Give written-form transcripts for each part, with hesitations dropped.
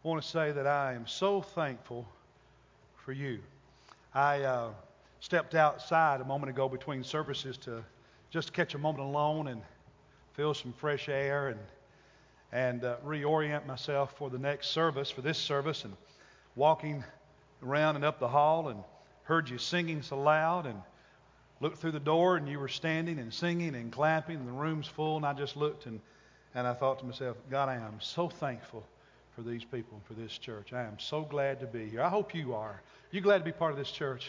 want to say that I am so thankful for you. I stepped outside a moment ago between services to just catch a moment alone and feel some fresh air and reorient myself for the next service, for this service, and walking around and up the hall and heard you singing so loud and looked through the door and you were standing and singing and clapping and the room's full, and I just looked and I thought to myself, God, I am so thankful for these people and for this church. I am so glad to be here. I hope you are. Are you glad to be part of this church?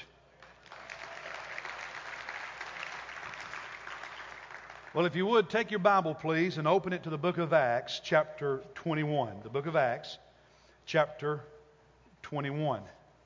Well, if you would, take your Bible, please, and open it to the book of Acts, chapter 21. The book of Acts, chapter 21.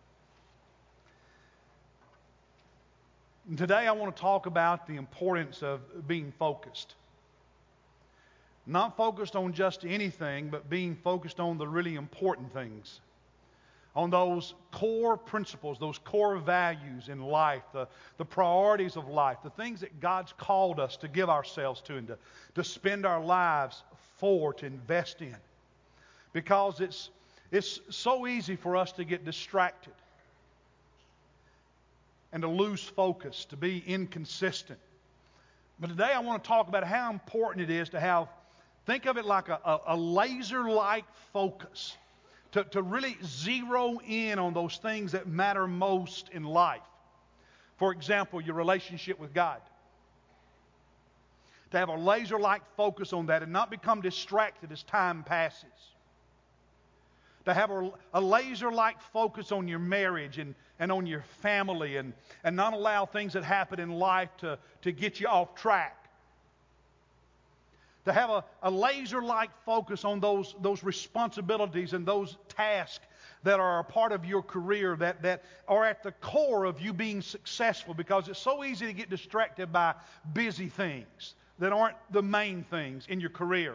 And today I want to talk about the importance of being focused. Not focused on just anything, but being focused on the really important things. On those core principles, those core values in life, the priorities of life, the things that God's called us to give ourselves to and to spend our lives for, to invest in. Because it's so easy for us to get distracted and to lose focus, to be inconsistent. But today I want to talk about how important it is to have, think of it like a laser-like focus. To really zero in on those things that matter most in life. For example, your relationship with God. To have a laser-like focus on that and not become distracted as time passes. To have a laser-like focus on your marriage and on your family and not allow things that happen in life to get you off track. To have a laser-like focus on those responsibilities and those tasks that are a part of your career that are at the core of you being successful, because it's so easy to get distracted by busy things that aren't the main things in your career.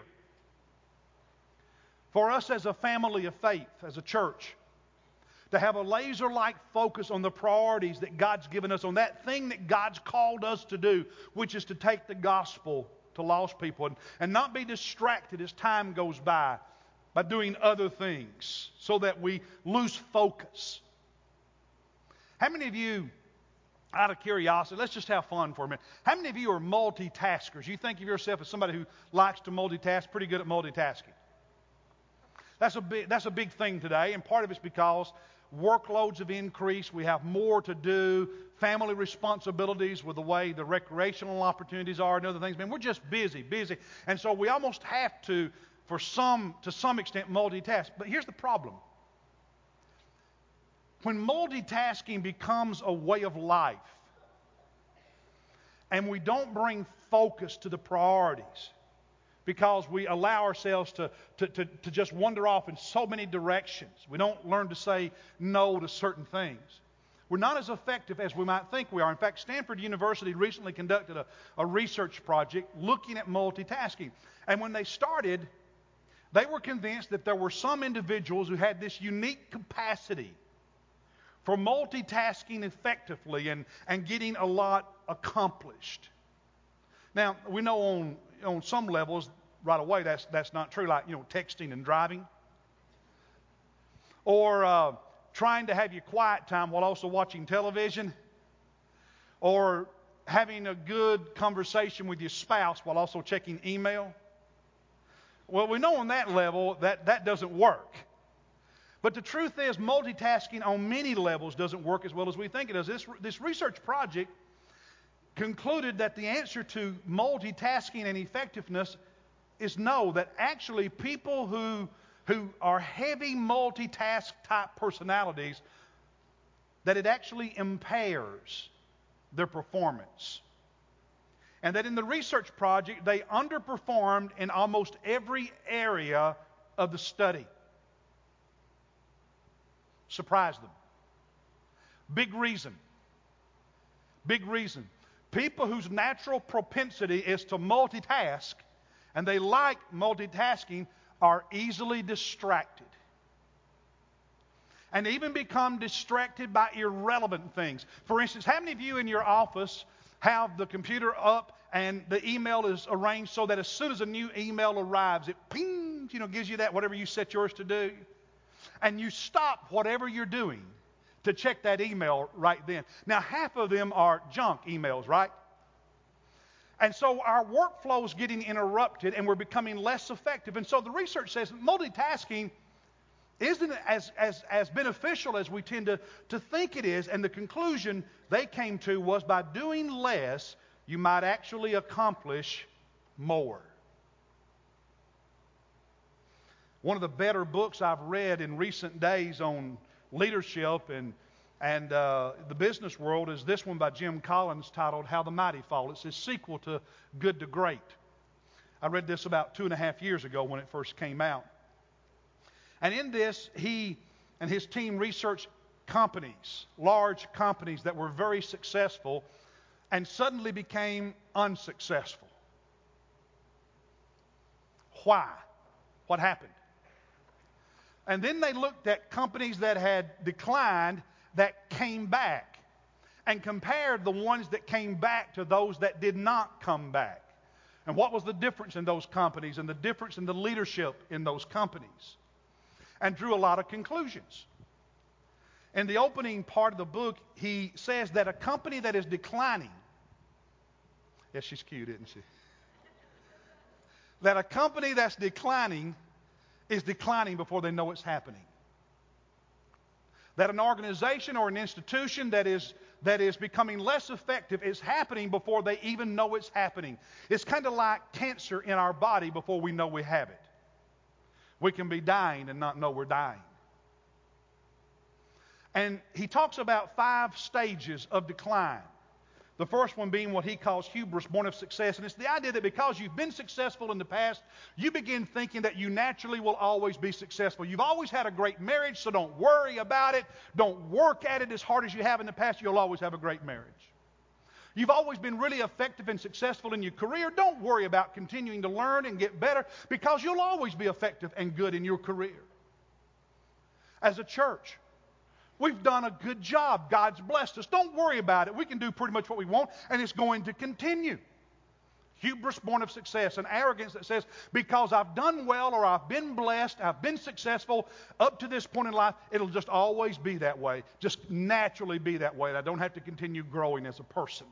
For us as a family of faith, as a church, to have a laser-like focus on the priorities that God's given us, on that thing that God's called us to do, which is to take the gospel to lost people and not be distracted as time goes by doing other things so that we lose focus. How many of you, out of curiosity, let's just have fun for a minute. How many of you are multitaskers? You think of yourself as somebody who likes to multitask, pretty good at multitasking? That's a big thing today, and part of it's because workloads have increased. We have more to do. Family responsibilities with the way the recreational opportunities are and other things. Man, we're just busy. And so we almost have to some extent, multitask. But here's the problem. When multitasking becomes a way of life and we don't bring focus to the priorities, because we allow ourselves to just wander off in so many directions. We don't learn to say no to certain things. We're not as effective as we might think we are. In fact, Stanford University recently conducted a research project looking at multitasking. And when they started, they were convinced that there were some individuals who had this unique capacity for multitasking effectively and getting a lot accomplished. Now, we know on some levels right away that's not true, like, texting and driving. Or trying to have your quiet time while also watching television. Or having a good conversation with your spouse while also checking email. Well, we know on that level that doesn't work. But the truth is, multitasking on many levels doesn't work as well as we think it does. This research project concluded that the answer to multitasking and effectiveness is no, that actually people who are heavy multitask type personalities, that it actually impairs their performance. And that in the research project, they underperformed in almost every area of the study. Surprised them. Big reason. People whose natural propensity is to multitask, and they like multitasking, are easily distracted. And even become distracted by irrelevant things. For instance, how many of you in your office have the computer up and the email is arranged so that as soon as a new email arrives, it pings, gives you that whatever you set yours to do? and you stop whatever you're doing to check that email right then. Now, half of them are junk emails, right? And so our workflow is getting interrupted and we're becoming less effective. And so the research says multitasking isn't as beneficial as we tend to think it is. And the conclusion they came to was by doing less, you might actually accomplish more. One of the better books I've read in recent days on leadership and the business world is this one by Jim Collins titled How the Mighty Fall. It's his sequel to Good to Great. I read this about 2.5 years ago when it first came out. And in this, he and his team researched companies, large companies that were very successful and suddenly became unsuccessful. Why? What happened? And then they looked at companies that had declined that came back and compared the ones that came back to those that did not come back. And what was the difference in those companies and the difference in the leadership in those companies? And drew a lot of conclusions. In the opening part of the book, he says that a company that is declining, yes, she's cute, isn't she? That a company that's declining is declining before they know it's happening. That an organization or an institution that is becoming less effective is happening before they even know it's happening. It's kind of like cancer in our body before we know we have it. We can be dying and not know we're dying. And he talks about 5 stages of decline. The first one being what he calls hubris, born of success. And it's the idea that because you've been successful in the past, you begin thinking that you naturally will always be successful. You've always had a great marriage, so don't worry about it. Don't work at it as hard as you have in the past. You'll always have a great marriage. You've always been really effective and successful in your career. Don't worry about continuing to learn and get better because you'll always be effective and good in your career. As a church, we've done a good job. God's blessed us. Don't worry about it. We can do pretty much what we want, and it's going to continue. Hubris born of success, an arrogance that says, because I've done well or I've been blessed, I've been successful up to this point in life, it'll just always be that way, just naturally be that way. I don't have to continue growing as a person.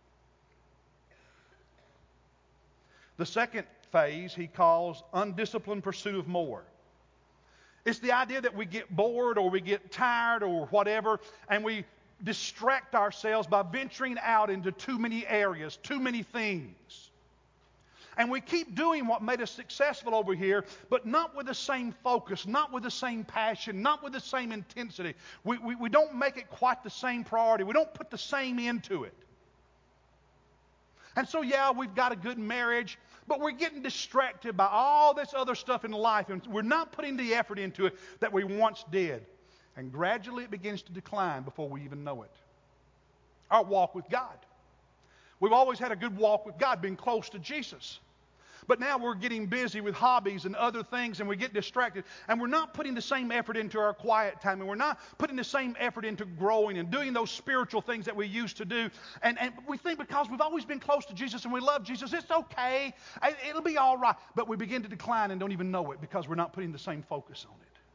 The second phase he calls undisciplined pursuit of more. It's the idea that we get bored or we get tired or whatever, and we distract ourselves by venturing out into too many areas, too many things. And we keep doing what made us successful over here, but not with the same focus, not with the same passion, not with the same intensity. We don't make it quite the same priority. We don't put the same into it. And so, yeah, we've got a good marriage, but we're getting distracted by all this other stuff in life, and we're not putting the effort into it that we once did. And gradually it begins to decline before we even know it. Our walk with God. We've always had a good walk with God, being close to Jesus. But now we're getting busy with hobbies and other things, and we get distracted. And we're not putting the same effort into our quiet time. And we're not putting the same effort into growing and doing those spiritual things that we used to do. And we think because we've always been close to Jesus and we love Jesus, it's okay. It'll be all right. But we begin to decline and don't even know it because we're not putting the same focus on it.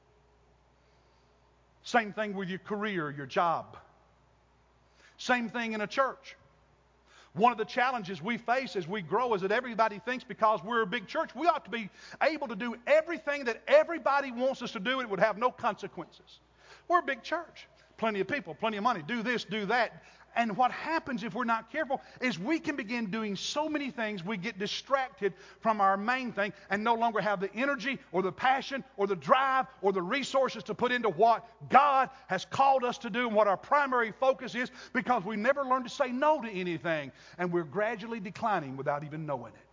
Same thing with your career, your job. Same thing in a church. One of the challenges we face as we grow is that everybody thinks because we're a big church, we ought to be able to do everything that everybody wants us to do. It would have no consequences. We're a big church. Plenty of people, plenty of money. Do this, do that. And what happens if we're not careful is we can begin doing so many things, we get distracted from our main thing and no longer have the energy or the passion or the drive or the resources to put into what God has called us to do and what our primary focus is because we never learned to say no to anything. And we're gradually declining without even knowing it.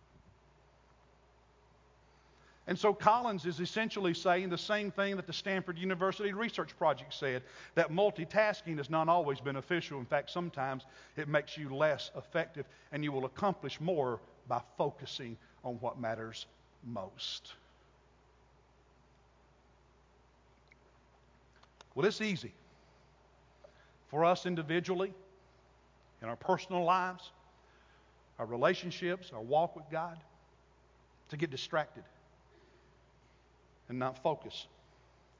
And so Collins is essentially saying the same thing that the Stanford University Research Project said, that multitasking is not always beneficial. In fact, sometimes it makes you less effective, and you will accomplish more by focusing on what matters most. Well, it's easy for us individually, in our personal lives, our relationships, our walk with God, to get distracted and not focus.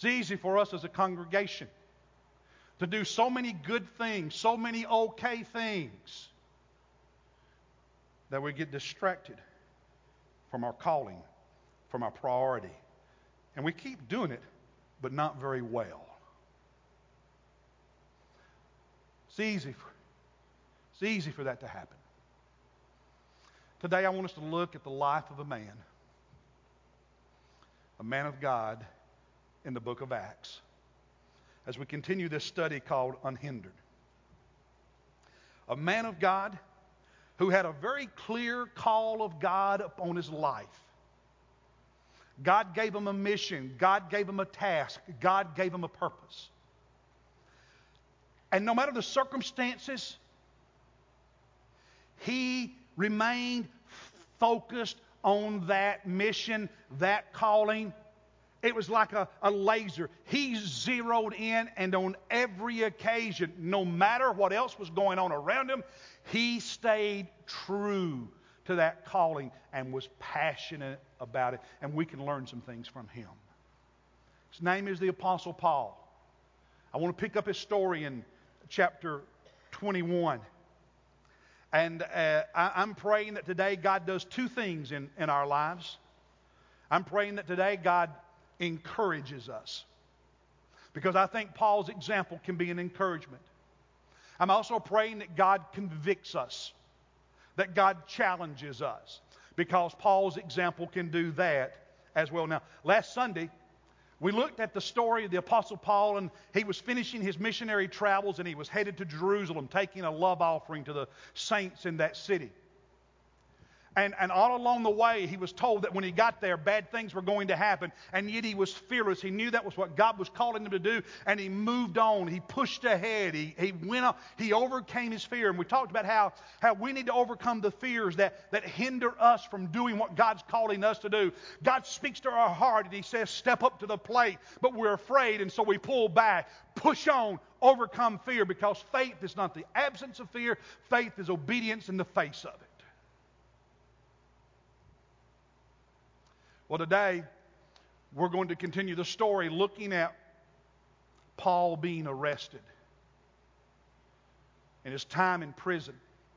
It's easy for us as a congregation to do so many good things, so many okay things, that we get distracted from our calling, from our priority. And we keep doing it, but not very well. It's easy for that to happen. Today I want us to look at the life of a man of God in the book of Acts, as we continue this study called Unhindered. A man of God who had a very clear call of God upon his life. God gave him a mission. God gave him a task. God gave him a purpose. And no matter the circumstances, he remained focused on that mission, that calling. It was like a laser. He zeroed in, and on every occasion, no matter what else was going on around him, he stayed true to that calling and was passionate about it. And we can learn some things from him. His name is the Apostle Paul. I want to pick up his story in chapter 21. And I'm praying that today God does two things in our lives. I'm praying that today God encourages us, because I think Paul's example can be an encouragement. I'm also praying that God convicts us, that God challenges us, because Paul's example can do that as well. Now, last Sunday, we looked at the story of the Apostle Paul, and he was finishing his missionary travels, and he was headed to Jerusalem, taking a love offering to the saints in that city. And all along the way, he was told that when he got there, bad things were going to happen. And yet he was fearless. He knew that was what God was calling him to do. And he moved on. He pushed ahead. He went on. He overcame his fear. And we talked about how we need to overcome the fears that hinder us from doing what God's calling us to do. God speaks to our heart and he says, step up to the plate. But we're afraid, and so we pull back. Push on. Overcome fear, because faith is not the absence of fear. Faith is obedience in the face of it. Well, today, we're going to continue the story looking at Paul being arrested and his time in prison,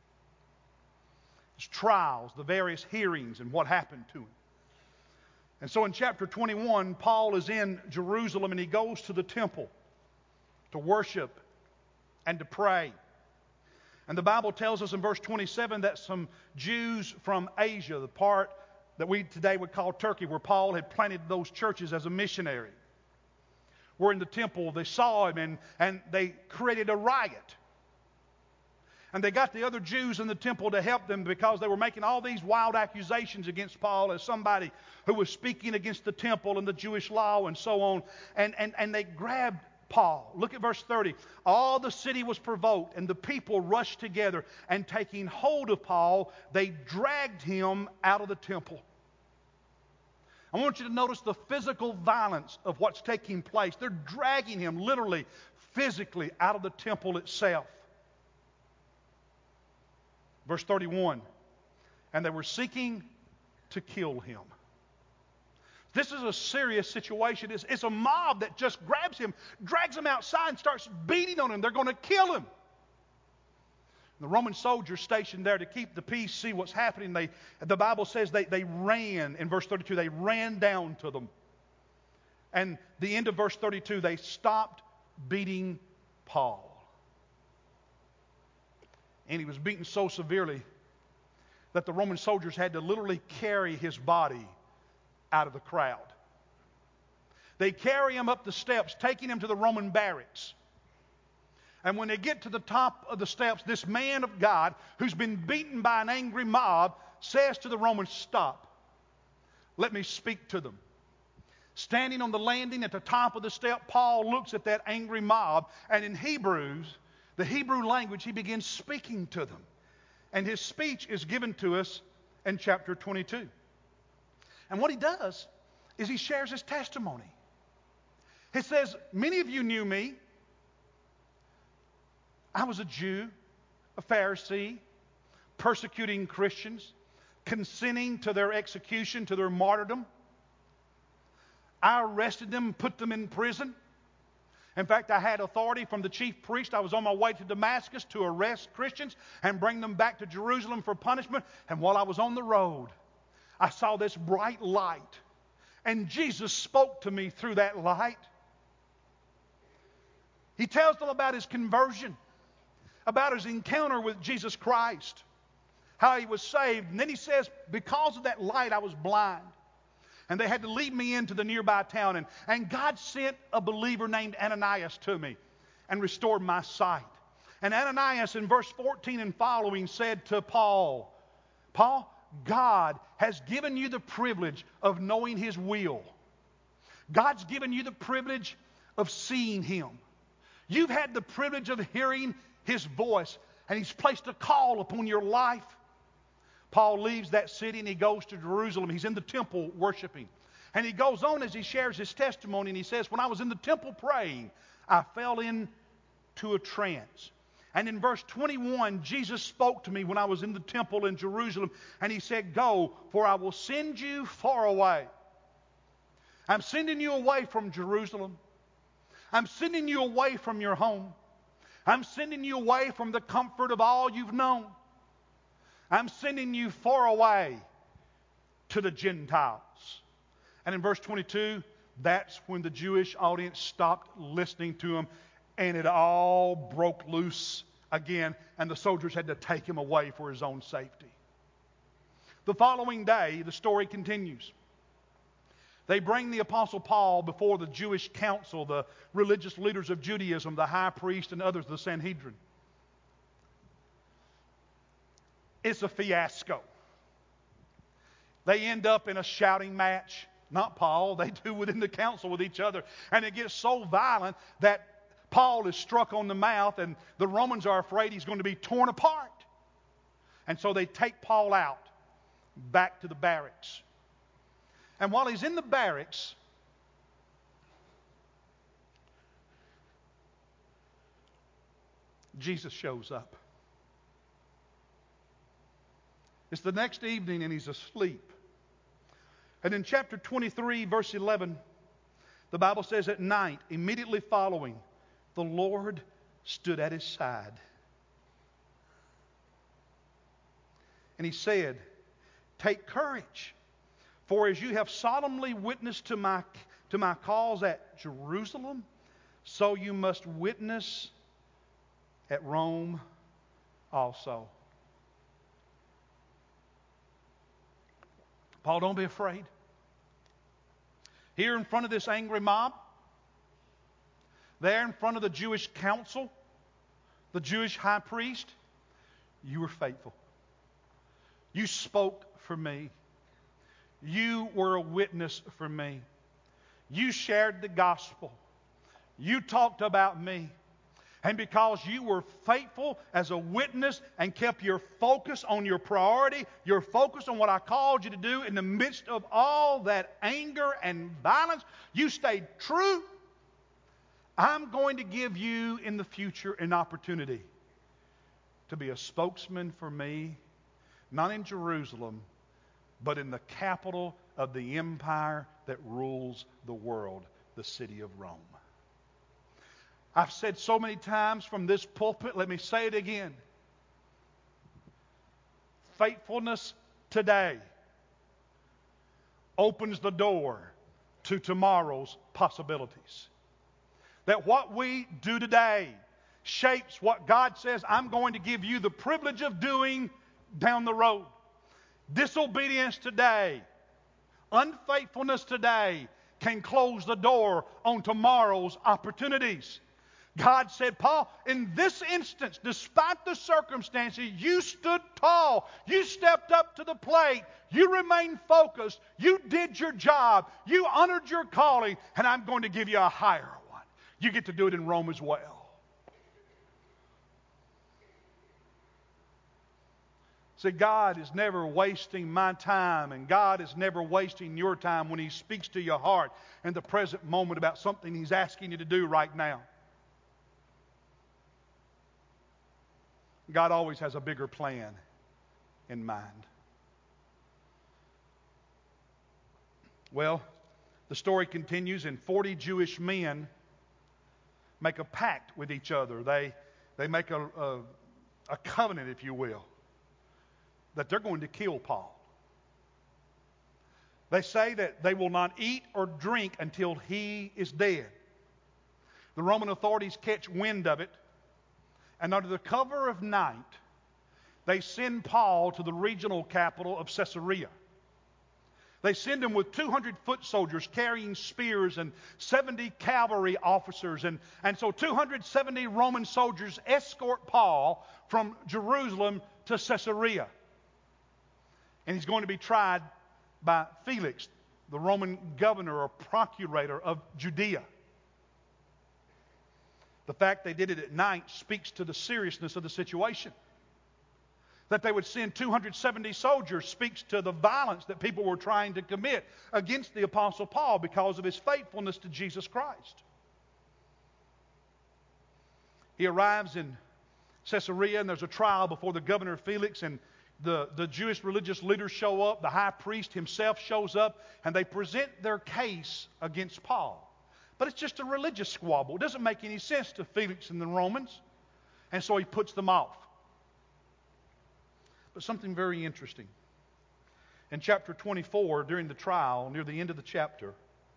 his trials, the various hearings, and what happened to him. And so in chapter 21, Paul is in Jerusalem, and he goes to the temple to worship and to pray. And the Bible tells us in verse 27 that some Jews from Asia, the part that we today would call Turkey, where Paul had planted those churches as a missionary, were in the temple. They saw him, and they created a riot. And they got the other Jews in the temple to help them, because they were making all these wild accusations against Paul as somebody who was speaking against the temple and the Jewish law and so on. And they grabbed Paul. Look at verse 30. All the city was provoked, and the people rushed together, and taking hold of Paul, they dragged him out of the temple. I want you to notice the physical violence of what's taking place. They're dragging him literally, physically out of the temple itself. Verse 31. And they were seeking to kill him. This is a serious situation. It's a mob that just grabs him, drags him outside, and starts beating on him. They're going to kill him. The Roman soldiers stationed there to keep the peace, see what's happening. The Bible says they ran, in verse 32, they ran down to them. And the end of verse 32, they stopped beating Paul. And he was beaten so severely that the Roman soldiers had to literally carry his body out of the crowd. They carry him up the steps, taking him to the Roman barracks. And when they get to the top of the steps, this man of God, who's been beaten by an angry mob, says to the Romans, "Stop. Let me speak to them." Standing on the landing at the top of the step, Paul looks at that angry mob, and in Hebrews, the Hebrew language, he begins speaking to them. And his speech is given to us in chapter 22. And what he does is he shares his testimony. He says, "Many of you knew me. I was a Jew, a Pharisee, persecuting Christians, consenting to their execution, to their martyrdom. I arrested them and put them in prison. In fact, I had authority from the chief priest. I was on my way to Damascus to arrest Christians and bring them back to Jerusalem for punishment. And while I was on the road, I saw this bright light. And Jesus spoke to me through that light. He tells them about his conversion, about his encounter with Jesus Christ, how he was saved. And then he says, because of that light, I was blind. And they had to lead me into the nearby town. And God sent a believer named Ananias to me and restored my sight. And Ananias in verse 14 and following said to Paul, Paul, God has given you the privilege of knowing his will. God's given you the privilege of seeing him. You've had the privilege of hearing his voice, and he's placed a call upon your life. Paul leaves that city and he goes to Jerusalem. He's in the temple worshiping. And he goes on as he shares his testimony, and he says, when I was in the temple praying, I fell into a trance. And in verse 21, Jesus spoke to me when I was in the temple in Jerusalem, and he said, go, for I will send you far away. I'm sending you away from Jerusalem. I'm sending you away from your home. I'm sending you away from the comfort of all you've known. I'm sending you far away to the Gentiles. And in verse 22, that's when the Jewish audience stopped listening to him, and it all broke loose again, and the soldiers had to take him away for his own safety. The following day, the story continues. They bring the Apostle Paul before the Jewish council, the religious leaders of Judaism, the high priest, and others, the Sanhedrin. It's a fiasco. They end up in a shouting match. Not Paul, they do within the council with each other. And it gets so violent that Paul is struck on the mouth, and the Romans are afraid he's going to be torn apart. And so they take Paul out back to the barracks. And while he's in the barracks, Jesus shows up. It's the next evening and he's asleep. And in chapter 23, verse 11, the Bible says, at night, immediately following, the Lord stood at his side. And he said, take courage, for as you have solemnly witnessed to my cause at Jerusalem, so you must witness at Rome also. Paul, don't be afraid. Here in front of this angry mob, there in front of the Jewish council, the Jewish high priest, you were faithful. You spoke for me. You were a witness for me. You shared the gospel. You talked about me. And because you were faithful as a witness and kept your focus on your priority, your focus on what I called you to do in the midst of all that anger and violence, you stayed true. I'm going to give you in the future an opportunity to be a spokesman for me, not in Jerusalem, but in the capital of the empire that rules the world, the city of Rome. I've said so many times from this pulpit, let me say it again. Faithfulness today opens the door to tomorrow's possibilities. That what we do today shapes what God says I'm going to give you the privilege of doing down the road. Disobedience today, unfaithfulness today can close the door on tomorrow's opportunities. God said, Paul, in this instance, despite the circumstances, you stood tall. You stepped up to the plate. You remained focused. You did your job. You honored your calling, and I'm going to give you a higher one. You get to do it in Rome as well. See, God is never wasting my time, and God is never wasting your time when He speaks to your heart in the present moment about something He's asking you to do right now. God always has a bigger plan in mind. Well, The story continues, and 40 Jewish men make a pact with each other. They make a covenant, if you will, that they're going to kill Paul. They say that they will not eat or drink until he is dead. The Roman authorities catch wind of it, and under the cover of night, they send Paul to the regional capital of Caesarea. They send him with 200 foot soldiers carrying spears and 70 cavalry officers. And so 270 Roman soldiers escort Paul from Jerusalem to Caesarea. And he's going to be tried by Felix, the Roman governor or procurator of Judea. The fact they did it at night speaks to the seriousness of the situation. That they would send 270 soldiers speaks to the violence that people were trying to commit against the Apostle Paul because of his faithfulness to Jesus Christ. He arrives in Caesarea, and there's a trial before the governor Felix, and the Jewish religious leaders show up. The high priest himself shows up, and they present their case against Paul. But it's just a religious squabble. It doesn't make any sense to Felix and the Romans, and so he puts them off. But something very interesting. In chapter 24, during the trial, near the end of the chapter,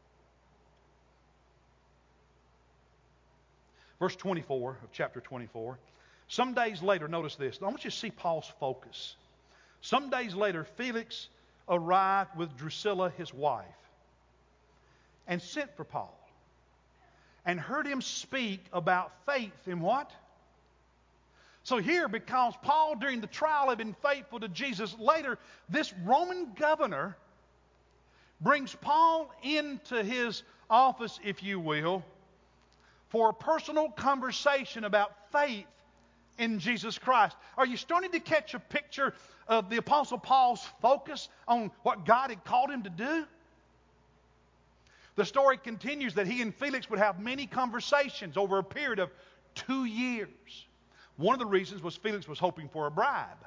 verse 24 of chapter 24, some days later, notice this. I want you to see Paul's focus. Some days later, Felix arrived with Drusilla, his wife, and sent for Paul, and heard him speak about faith in what? So here, because Paul during the trial had been faithful to Jesus, later this Roman governor brings Paul into his office, if you will, for a personal conversation about faith in Jesus Christ. Are you starting to catch a picture of the Apostle Paul's focus on what God had called him to do? The story continues that he and Felix would have many conversations over a period of 2 years. One of the reasons was Felix was hoping for a bribe.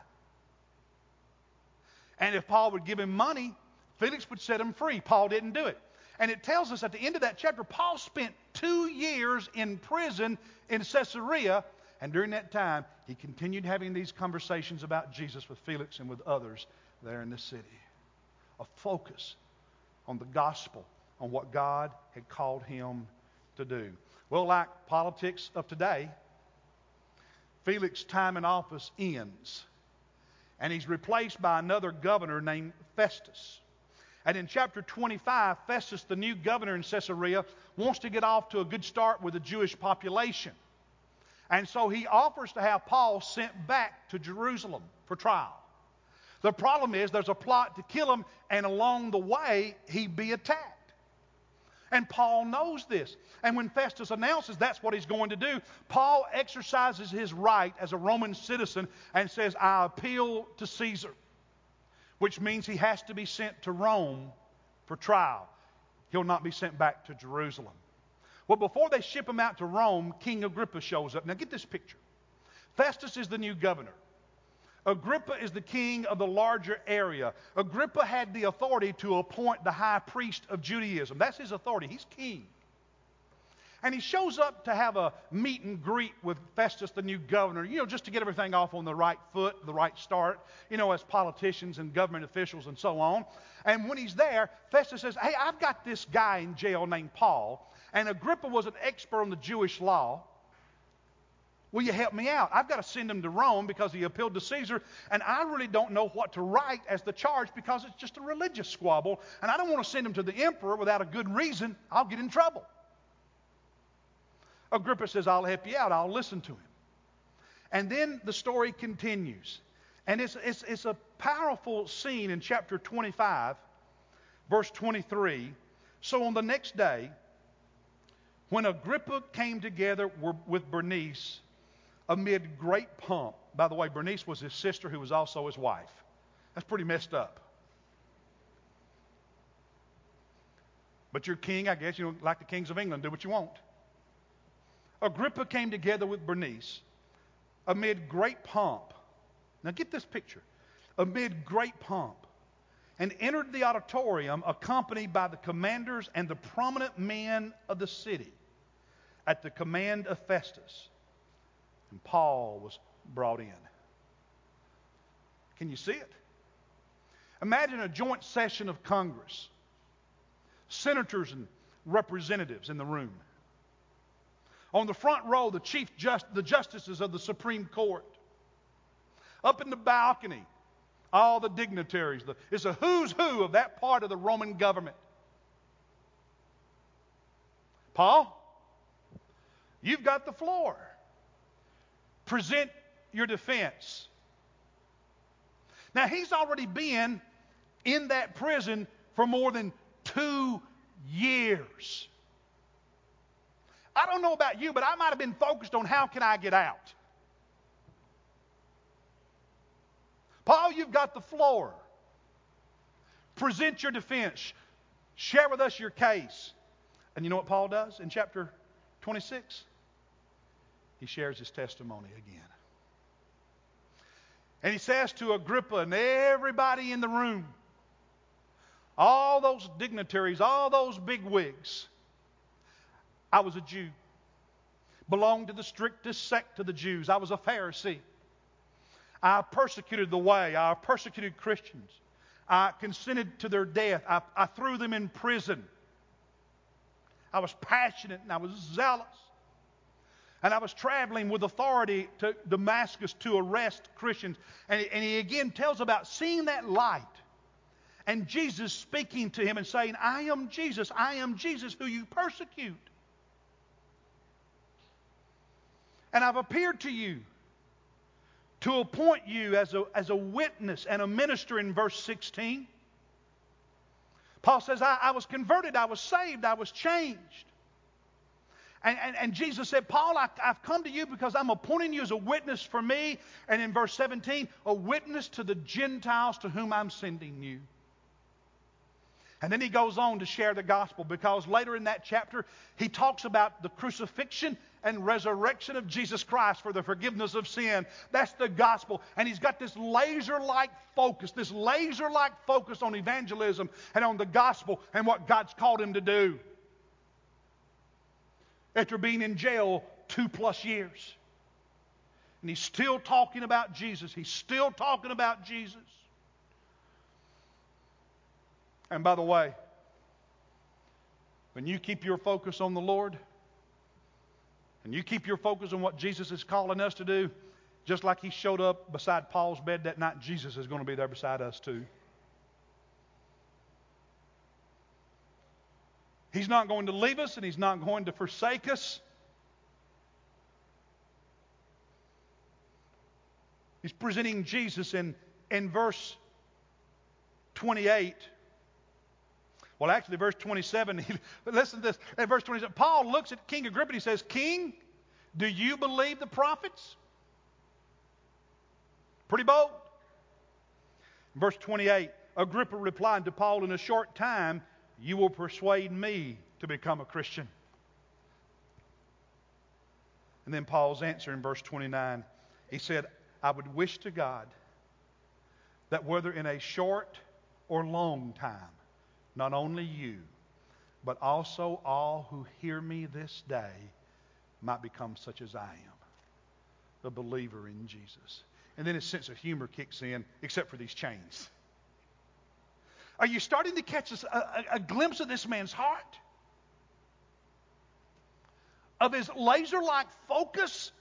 And if Paul would give him money, Felix would set him free. Paul didn't do it. And it tells us at the end of that chapter, Paul spent 2 years in prison in Caesarea. And during that time, he continued having these conversations about Jesus with Felix and with others there in the city. A focus on the gospel, on what God had called him to do. Well, like politics of today, Felix's time in office ends, and he's replaced by another governor named Festus. And in chapter 25, Festus, the new governor in Caesarea, wants to get off to a good start with the Jewish population. And so he offers to have Paul sent back to Jerusalem for trial. The problem is there's a plot to kill him, and along the way, he'd be attacked. And Paul knows this. And when Festus announces that's what he's going to do, Paul exercises his right as a Roman citizen and says, I appeal to Caesar, which means he has to be sent to Rome for trial. He'll not be sent back to Jerusalem. Well, before they ship him out to Rome, King Agrippa shows up. Now get this picture. Festus is the new governor. Agrippa is the king of the larger area. Agrippa had the authority to appoint the high priest of Judaism. That's his authority. He's king. And he shows up to have a meet and greet with Festus, the new governor, just to get everything off on the right foot, the right start, as politicians and government officials and so on. And when he's there, Festus says, hey, I've got this guy in jail named Paul, and Agrippa was an expert on the Jewish law. Will you help me out? I've got to send him to Rome because he appealed to Caesar, and I really don't know what to write as the charge because it's just a religious squabble, and I don't want to send him to the emperor without a good reason. I'll get in trouble. Agrippa says, I'll help you out. I'll listen to him. And then the story continues. And it's a powerful scene in chapter 25, verse 23. So on the next day, when Agrippa came together with Bernice, amid great pomp. By the way, Bernice was his sister who was also his wife. That's pretty messed up. But you're king, I guess. Like the kings of England, do what you want. Agrippa came together with Bernice amid great pomp. Now get this picture. Amid great pomp. and entered the auditorium accompanied by the commanders and the prominent men of the city at the command of Festus. And Paul was brought in. Can you see it? Imagine a joint session of Congress, senators and representatives in the room. On the front row, the justices of the Supreme Court. Up in the balcony, all the dignitaries. It's a who's who of that part of the Roman government. Paul, you've got the floor. Present your defense. Now, he's already been in that prison for more than 2 years. I don't know about you, but I might have been focused on how can I get out. Paul, you've got the floor. Present your defense. Share with us your case. And you know what Paul does in chapter 26? He shares his testimony again. And he says to Agrippa and everybody in the room, all those dignitaries, all those bigwigs, I was a Jew, belonged to the strictest sect of the Jews. I was a Pharisee. I persecuted the way. I persecuted Christians. I consented to their death. I threw them in prison. I was passionate and I was zealous. And I was traveling with authority to Damascus to arrest Christians. And he again tells about seeing that light. And Jesus speaking to him and saying, I am Jesus who you persecute. And I've appeared to you to appoint you as a witness and a minister in verse 16. Paul says, I was converted, I was saved, I was changed. And Jesus said, Paul, I've come to you because I'm appointing you as a witness for me. And in verse 17, a witness to the Gentiles to whom I'm sending you. And then he goes on to share the gospel, because later in that chapter, he talks about the crucifixion and resurrection of Jesus Christ for the forgiveness of sin. That's the gospel. And he's got this laser-like focus on evangelism and on the gospel and what God's called him to do. After being in jail 2+ years. And he's still talking about Jesus. He's still talking about Jesus. And by the way, when you keep your focus on the Lord, and you keep your focus on what Jesus is calling us to do, just like he showed up beside Paul's bed that night, Jesus is going to be there beside us too. He's not going to leave us and he's not going to forsake us. He's presenting Jesus in verse 28. Well, actually, verse 27, but listen to this. In verse 27, Paul looks at King Agrippa and he says, King, do you believe the prophets? Pretty bold. Verse 28, Agrippa replied to Paul, in a short time, you will persuade me to become a Christian. And then Paul's answer in verse 29, he said, I would wish to God that whether in a short or long time, not only you, but also all who hear me this day might become such as I am, a believer in Jesus. And then his sense of humor kicks in, except for these chains. Are you starting to catch a glimpse of this man's heart? Of his laser-like focus?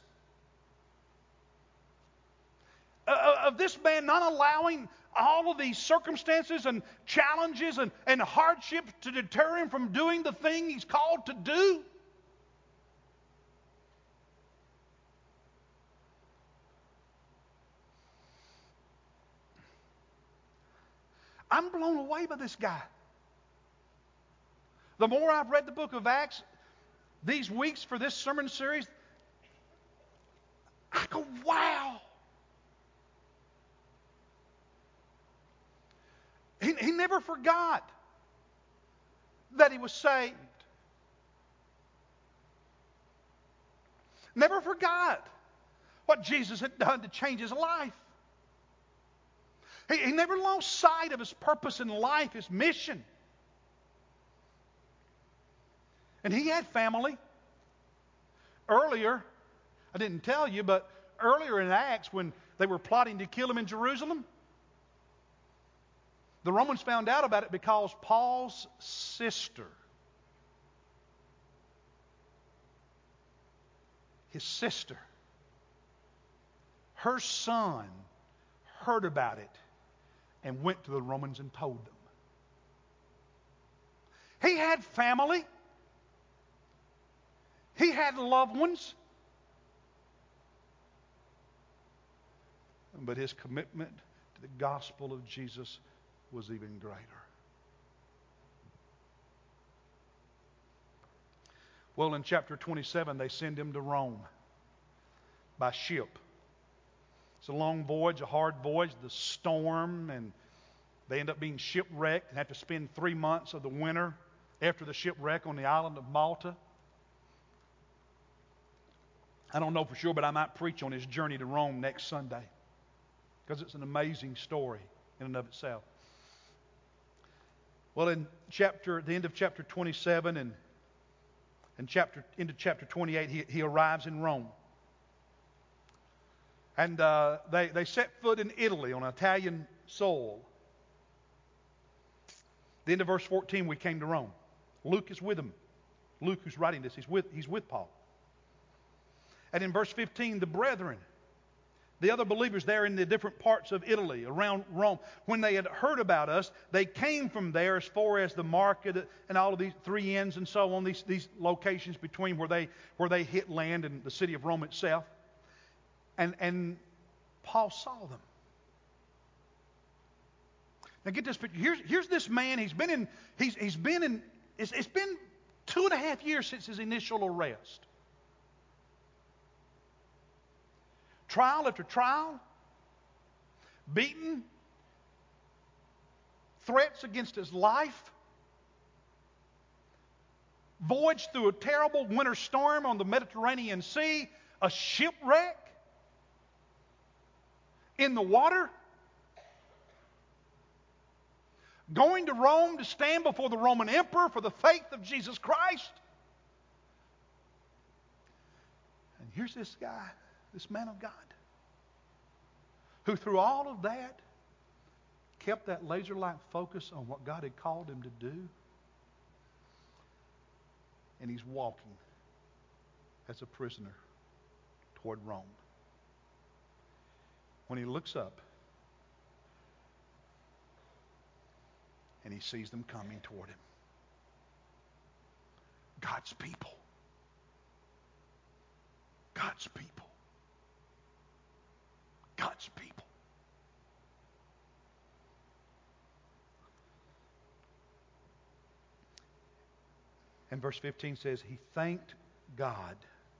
Of this man not allowing all of these circumstances and challenges and hardships to deter him from doing the thing he's called to do? I'm blown away by this guy. The more I've read the book of Acts, these weeks for this sermon series, I go, wow. He never forgot that he was saved. Never forgot what Jesus had done to change his life. He never lost sight of his purpose in life, his mission. And he had family. Earlier, I didn't tell you, but earlier in Acts, when they were plotting to kill him in Jerusalem, the Romans found out about it because Paul's sister, his sister, her son heard about it and went to the Romans and told them. He had family. He had loved ones. But his commitment to the gospel of Jesus was even greater. Well, in chapter 27, they send him to Rome by ship. It's a long voyage, a hard voyage, the storm, and they end up being shipwrecked and have to spend 3 months of the winter after the shipwreck on the island of Malta. I don't know for sure, but I might preach on his journey to Rome next Sunday because it's an amazing story in and of itself. Well, in the end of chapter 27 and into chapter 28, he arrives in Rome. And they set foot in Italy on Italian soil. The end of verse 14, we came to Rome. Luke is with him. Luke, who's writing this, he's with Paul. And in verse 15, the brethren, the other believers there in the different parts of Italy around Rome, when they had heard about us, they came from there as far as the market and all of these 3 inns and so on, these locations between where they hit land and the city of Rome itself. And Paul saw them. Now get this picture. Here's this man. It's been 2.5 years since his initial arrest. Trial after trial, beaten, threats against his life, voyage through a terrible winter storm on the Mediterranean Sea, a shipwreck in the water, going to Rome to stand before the Roman emperor for the faith of Jesus Christ. And here's this guy, this man of God, who through all of that kept that laser-like focus on what God had called him to do. And he's walking as a prisoner toward Rome. When he looks up and he sees them coming toward him, God's people. God's people. God's people. And verse 15 says, he thanked God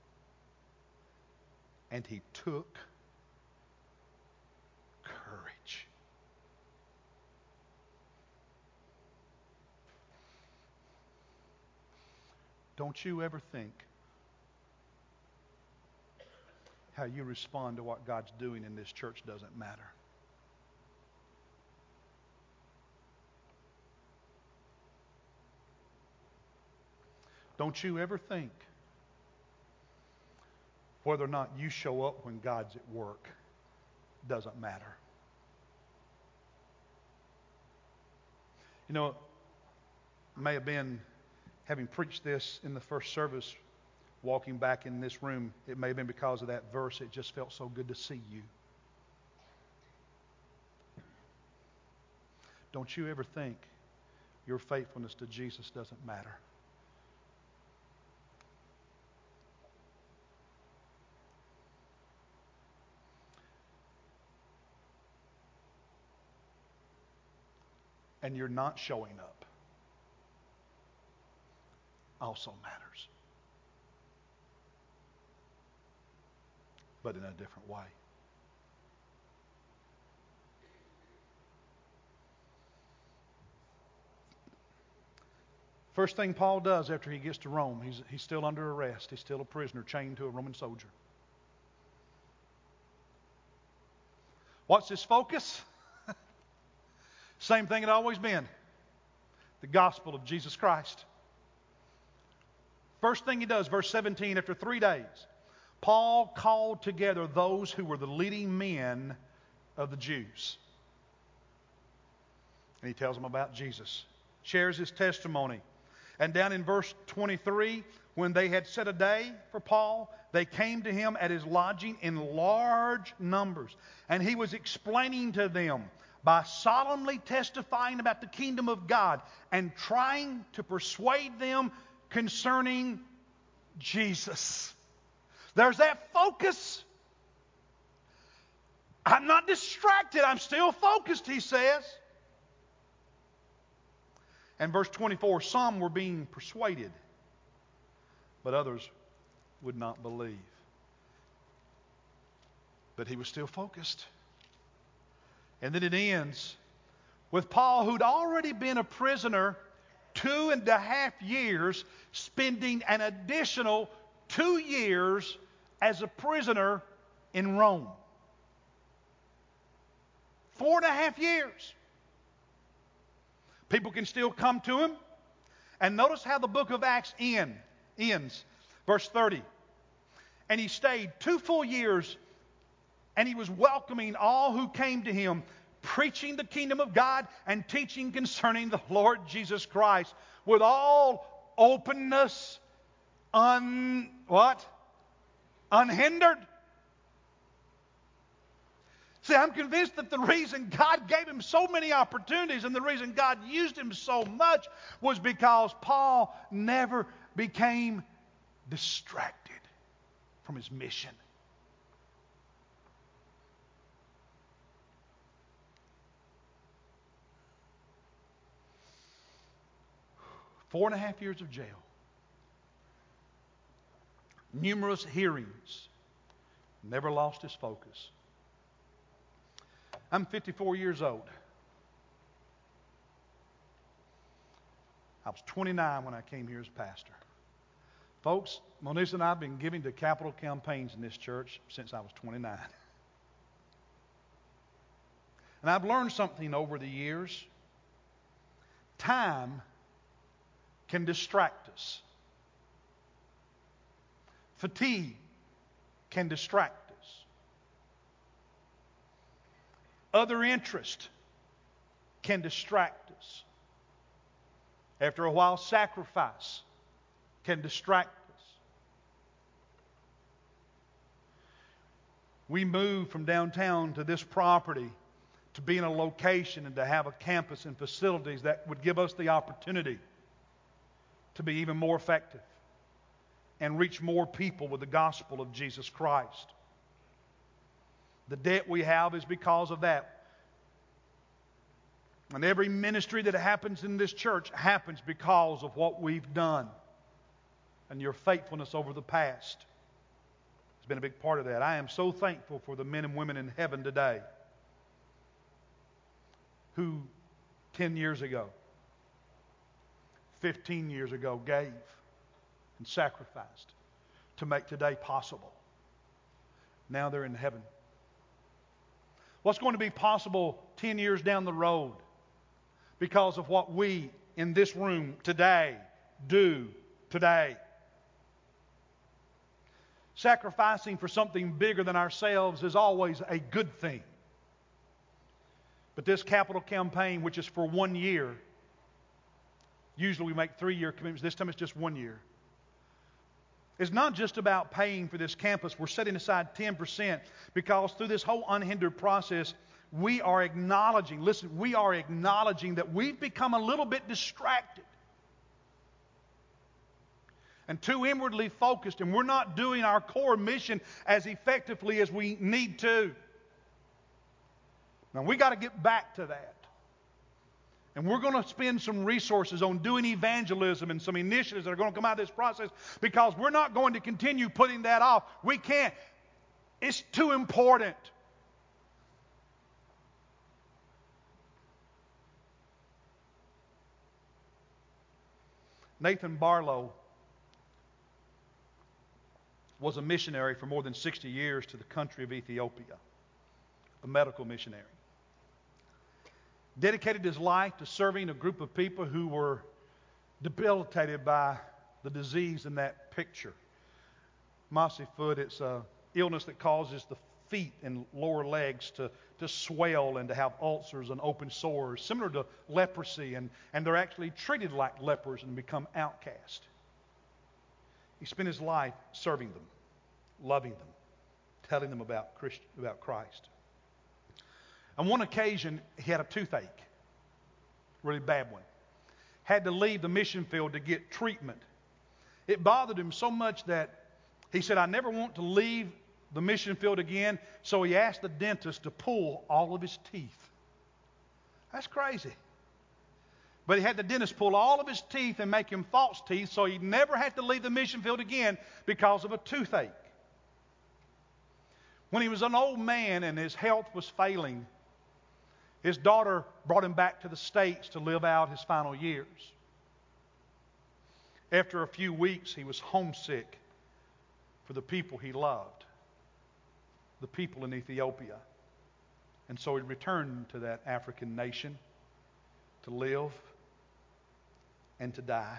and he took courage. Don't you ever think how you respond to what God's doing in this church doesn't matter. Don't you ever think whether or not you show up when God's at work doesn't matter. You know, it may have been, having preached this in the first service, walking back in this room, it may have been because of that verse. It just felt so good to see you. Don't you ever think your faithfulness to Jesus doesn't matter. And you're not showing up also matters. But in a different way. First thing Paul does after he gets to Rome, he's still under arrest. He's still a prisoner chained to a Roman soldier. What's his focus? Same thing it always been. The gospel of Jesus Christ. First thing he does, verse 17, after 3 days, Paul called together those who were the leading men of the Jews. And he tells them about Jesus. Shares his testimony. And down in verse 23, when they had set a day for Paul, they came to him at his lodging in large numbers. And he was explaining to them by solemnly testifying about the kingdom of God and trying to persuade them concerning Jesus. There's that focus. I'm not distracted. I'm still focused, he says. And verse 24, some were being persuaded, but others would not believe. But he was still focused. And then it ends with Paul, who'd already been a prisoner 2.5 years, spending an additional 2 years as a prisoner in Rome. 4.5 years. People can still come to him. And notice how the book of Acts ends. Verse 30. And he stayed 2 full years, and he was welcoming all who came to him, preaching the kingdom of God and teaching concerning the Lord Jesus Christ with all openness, unhindered. See, I'm convinced that the reason God gave him so many opportunities and the reason God used him so much was because Paul never became distracted from his mission. Four and a half years of jail. Numerous hearings. Never lost his focus. I'm 54 years old. I was 29 when I came here as pastor. Folks, Monisa and I have been giving to capital campaigns in this church since I was 29. And I've learned something over the years. Time can distract us. Fatigue can distract us. Other interest can distract us. After a while, sacrifice can distract us. We moved from downtown to this property to be in a location and to have a campus and facilities that would give us the opportunity to be even more effective and reach more people with the gospel of Jesus Christ. The debt we have is because of that. And every ministry that happens in this church happens because of what we've done and your faithfulness over the past. It's been a big part of that. I am so thankful for the men and women in heaven today who 10 years ago, 15 years ago gave and sacrificed to make today possible. Now they're in heaven. What's going to be possible 10 years down the road because of what we in this room today do today? Sacrificing for something bigger than ourselves is always a good thing. But this capital campaign, which is for 1 year, usually we make 3-year commitments. This time it's just 1 year. It's not just about paying for this campus. We're setting aside 10% because through this whole unhindered process, we are acknowledging that we've become a little bit distracted and too inwardly focused, and we're not doing our core mission as effectively as we need to. Now, we got to get back to that. And we're going to spend some resources on doing evangelism and some initiatives that are going to come out of this process because we're not going to continue putting that off. We can't. It's too important. Nathan Barlow was a missionary for more than 60 years to the country of Ethiopia, a medical missionary. dedicated his life to serving a group of people who were debilitated by the disease in that picture. Mossy foot, it's an illness that causes the feet and lower legs to swell and to have ulcers and open sores, similar to leprosy, and they're actually treated like lepers and become outcast. He spent his life serving them, loving them, telling them about Christ. On one occasion, he had a toothache, really bad one. Had to leave the mission field to get treatment. It bothered him so much that he said, I never want to leave the mission field again, so he asked the dentist to pull all of his teeth. That's crazy. But he had the dentist pull all of his teeth and make him false teeth so he'd never have to leave the mission field again because of a toothache. When he was an old man and his health was failing, his daughter brought him back to the States to live out his final years. After a few weeks, he was homesick for the people he loved, the people in Ethiopia. And so he returned to that African nation to live and to die.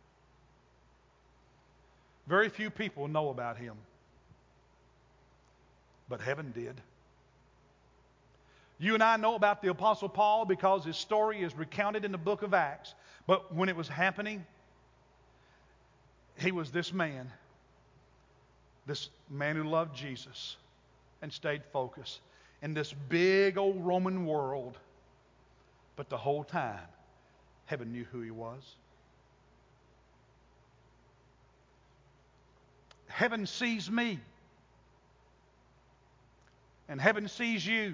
Very few people know about him, but heaven did. You and I know about the Apostle Paul because his story is recounted in the book of Acts. But when it was happening, he was this man who loved Jesus and stayed focused in this big old Roman world. But the whole time, heaven knew who he was. Heaven sees me. And heaven sees you.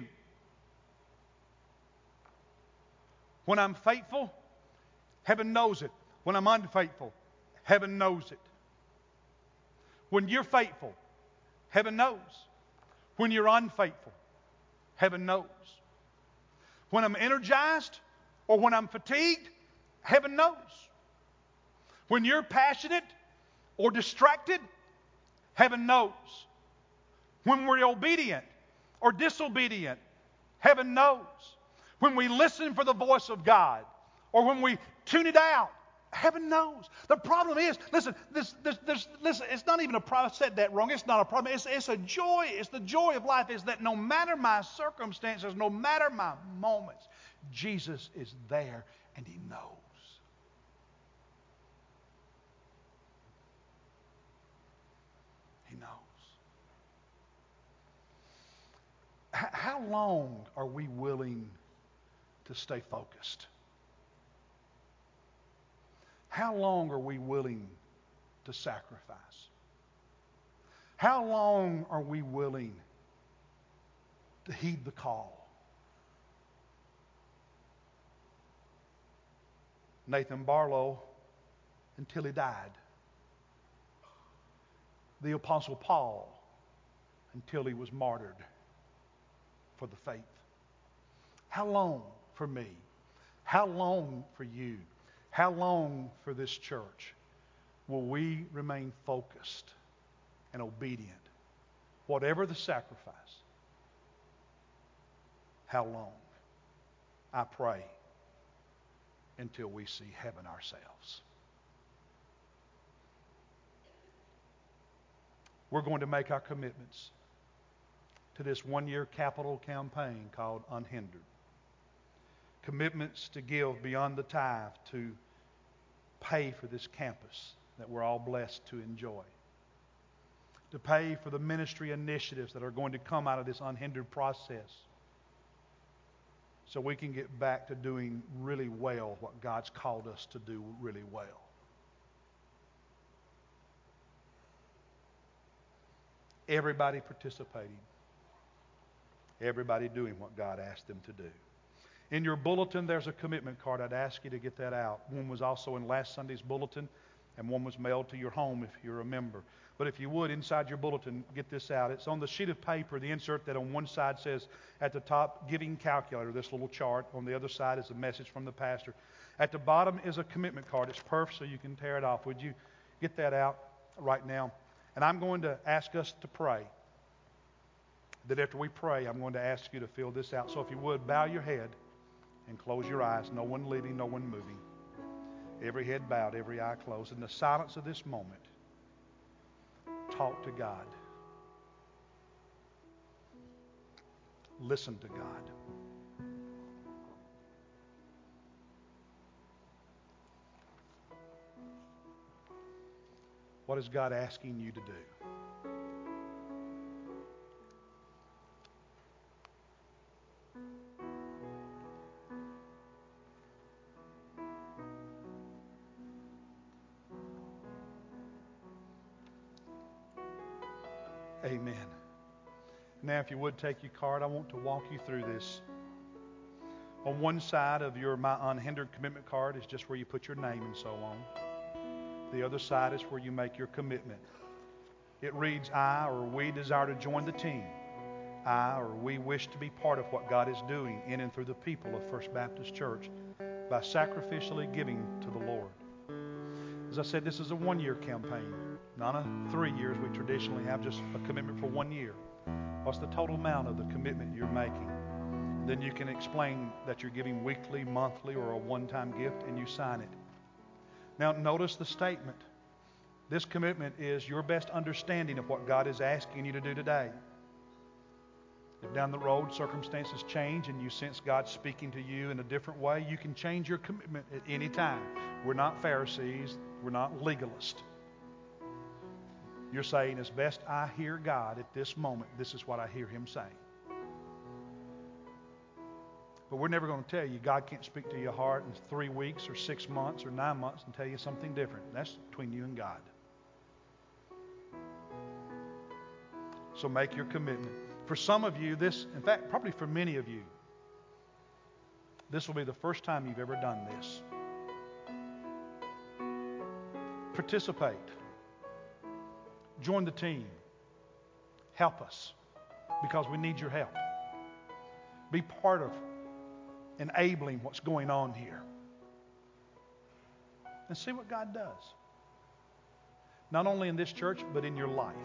When I'm faithful, heaven knows it. When I'm unfaithful, heaven knows it. When you're faithful, heaven knows. When you're unfaithful, heaven knows. When I'm energized or when I'm fatigued, heaven knows. When you're passionate or distracted, heaven knows. When we're obedient or disobedient, heaven knows. When we listen for the voice of God or when we tune it out, heaven knows. The problem is, listen, it's not even a problem. I said that wrong. It's not a problem. It's a joy. It's the joy of life is that no matter my circumstances, no matter my moments, Jesus is there and He knows. He knows. How long are we willing to stay focused? How long are we willing to sacrifice? How long are we willing to heed the call? Nathan Barlow, until he died. The Apostle Paul, until he was martyred for the faith. How long for me? How long for you? How long for this church will we remain focused and obedient? Whatever the sacrifice. How long? I pray until we see heaven ourselves. We're going to make our commitments to this one-year capital campaign called Unhindered. Commitments to give beyond the tithe to pay for this campus that we're all blessed to enjoy. To pay for the ministry initiatives that are going to come out of this unhindered process. So we can get back to doing really well what God's called us to do really well. Everybody participating. Everybody doing what God asked them to do. In your bulletin, there's a commitment card. I'd ask you to get that out. One was also in last Sunday's bulletin, and one was mailed to your home if you're a member. But if you would, inside your bulletin, get this out. It's on the sheet of paper, the insert that on one side says, at the top, giving calculator, this little chart. On the other side is a message from the pastor. At the bottom is a commitment card. It's perfect, so you can tear it off. Would you get that out right now? And I'm going to ask us to pray. That after we pray, I'm going to ask you to fill this out. So if you would, bow your head And close your eyes. No one leaving, no one moving. Every head bowed, every eye closed. In the silence of this moment, talk to God. Listen to God. What is God asking you to do? Amen. Now, if you would take your card, I want to walk you through this. On one side of your My Unhindered Commitment card is just where you put your name and so on. The other side is where you make your commitment. It reads, I or we desire to join the team. I or we wish to be part of what God is doing in and through the people of First Baptist Church by sacrificially giving to the Lord. As I said, this is a one-year campaign, not a 3 years. We traditionally have just a commitment for 1 year. What's the total amount of the commitment you're making? Then you can explain that you're giving weekly, monthly, or a one-time gift, and you sign it. Now, notice the statement. This commitment is your best understanding of what God is asking you to do today. If down the road circumstances change and you sense God speaking to you in a different way, you can change your commitment at any time. We're not Pharisees. We're not legalists. You're saying, as best I hear God at this moment, this is what I hear Him saying. But we're never going to tell you God can't speak to your heart in 3 weeks or 6 months or 9 months and tell you something different. That's between you and God. So make your commitment. For some of you, this, in fact, probably for many of you, this will be the first time you've ever done this. Participate. Join the team. Help us, because we need your help. Be part of enabling what's going on here. And see what God does. Not only in this church, but in your life.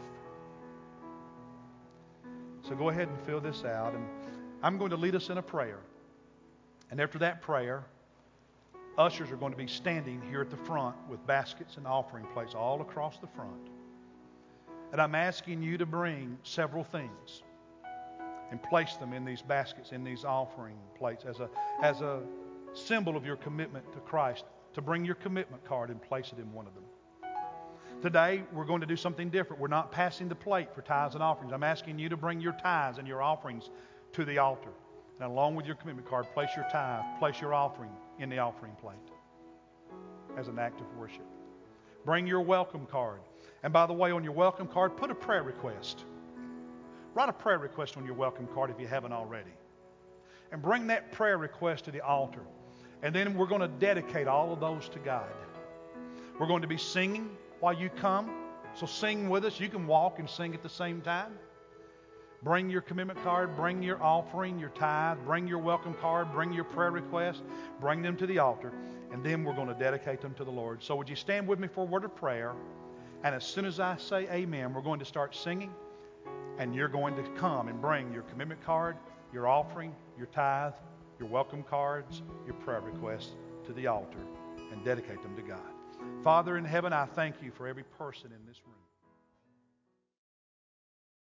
So go ahead and fill this out. And I'm going to lead us in a prayer. And after that prayer, ushers are going to be standing here at the front with baskets and offering plates all across the front. And I'm asking you to bring several things and place them in these baskets, in these offering plates as a symbol of your commitment to Christ, to bring your commitment card and place it in one of them. Today, we're going to do something different. We're not passing the plate for tithes and offerings. I'm asking you to bring your tithes and your offerings to the altar. And along with your commitment card, place your tithe, place your offering in the offering plate as an act of worship. Bring your welcome card. And by the way, on your welcome card, put a prayer request. Write a prayer request on your welcome card if you haven't already. And bring that prayer request to the altar. And then we're going to dedicate all of those to God. We're going to be singing while you come. So sing with us. You can walk and sing at the same time. Bring your commitment card, bring your offering, your tithe, bring your welcome card, bring your prayer request, bring them to the altar, and then we're going to dedicate them to the Lord. So would you stand with me for a word of prayer? And as soon as I say amen, we're going to start singing, and you're going to come and bring your commitment card, your offering, your tithe, your welcome cards, your prayer requests to the altar and dedicate them to God. Father in heaven, I thank you for every person in this room.